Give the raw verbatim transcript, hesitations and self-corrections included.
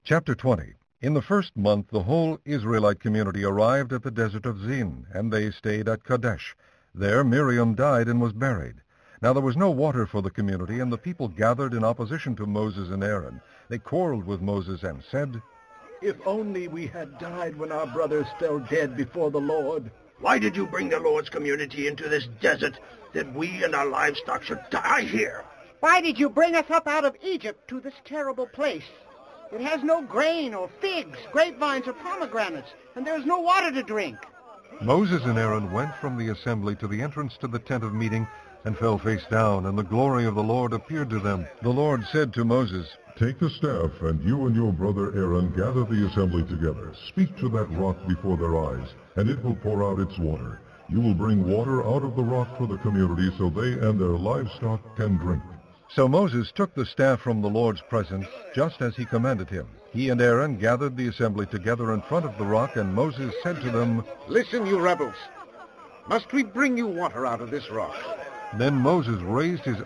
Chapter twenty. In the first month the whole Israelite community arrived at the desert of Zin, and they stayed at Kadesh. There Miriam died and was buried. Now there was no water for the community, and the people gathered in opposition to Moses and Aaron. They quarreled with Moses and said, "If only we had died when our brothers fell dead before the Lord." "Why did you bring the Lord's community into this desert, that we and our livestock should die here?" "Why did you bring us up out of Egypt to this terrible place? It has no grain or figs, grapevines or pomegranates, and there is no water to drink." Moses and Aaron went from the assembly to the entrance to the tent of meeting and fell face down, and the glory of the Lord appeared to them. The Lord said to Moses, "Take the staff, and you and your brother Aaron gather the assembly together. Speak to that rock before their eyes, and it will pour out its water. You will bring water out of the rock for the community so they and their livestock can drink." So Moses took the staff from the Lord's presence, just as he commanded him. He and Aaron gathered the assembly together in front of the rock, and Moses said to them, "Listen, you rebels. Must we bring you water out of this rock?" Then Moses raised his